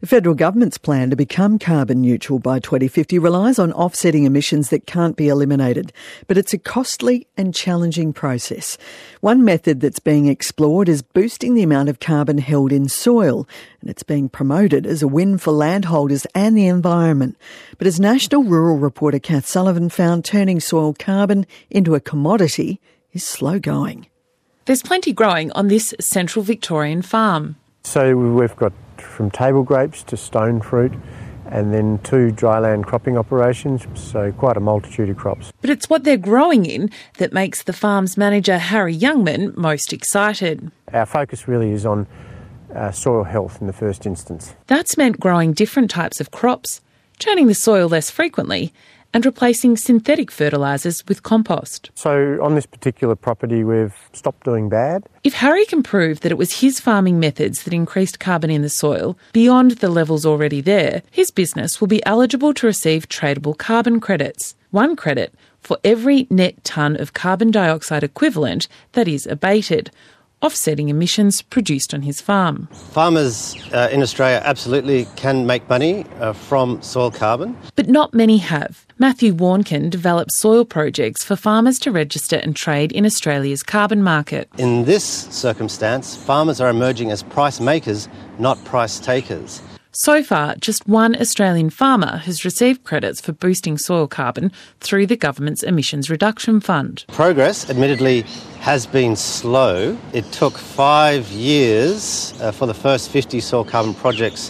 The federal government's plan to become carbon neutral by 2050 relies on offsetting emissions that can't be eliminated, but it's a costly and challenging process. One method that's being explored is boosting the amount of carbon held in soil, and it's being promoted as a win for landholders and the environment. But as National Rural reporter Kath Sullivan found, turning soil carbon into a commodity is slow going. There's plenty growing on this central Victorian farm. So we've got from table grapes to stone fruit, and then 2 dryland cropping operations, so quite a multitude of crops. But it's what they're growing in that makes the farm's manager, Harry Youngman, most excited. Our focus really is on soil health in the first instance. That's meant growing different types of crops, churning the soil less frequently, and replacing synthetic fertilisers with compost. So on this particular property, we've stopped doing bad. If Harry can prove that it was his farming methods that increased carbon in the soil beyond the levels already there, his business will be eligible to receive tradable carbon credits. 1 credit for every net tonne of carbon dioxide equivalent that is abated, offsetting emissions produced on his farm. Farmers in Australia absolutely can make money from soil carbon. But not many have. Matthew Warnkin develops soil projects for farmers to register and trade in Australia's carbon market. In this circumstance, farmers are emerging as price makers, not price takers. So far, just 1 Australian farmer has received credits for boosting soil carbon through the government's Emissions Reduction Fund. Progress, admittedly, has been slow. It took 5 years for the first 50 soil carbon projects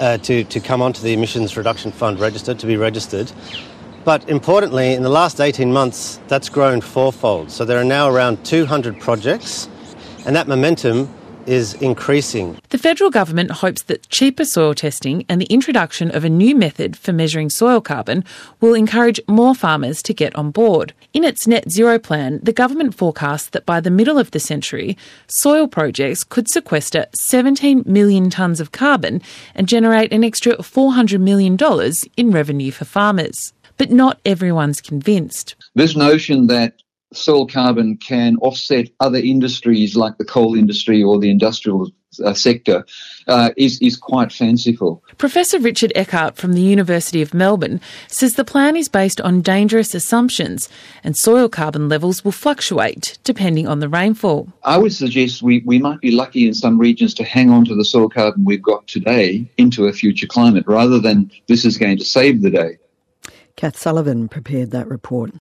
to come onto the Emissions Reduction Fund register, to be registered. But importantly, in the last 18 months, that's grown 4-fold. So there are now around 200 projects, and that momentum is increasing. The federal government hopes that cheaper soil testing and the introduction of a new method for measuring soil carbon will encourage more farmers to get on board. In its net zero plan, the government forecasts that by the middle of the century, soil projects could sequester 17 million tonnes of carbon and generate an extra $400 million in revenue for farmers. But not everyone's convinced. This notion that soil carbon can offset other industries like the coal industry or the industrial sector is quite fanciful. Professor Richard Eckart from the University of Melbourne says the plan is based on dangerous assumptions and soil carbon levels will fluctuate depending on the rainfall. I would suggest we might be lucky in some regions to hang on to the soil carbon we've got today into a future climate rather than this is going to save the day. Kath Sullivan prepared that report.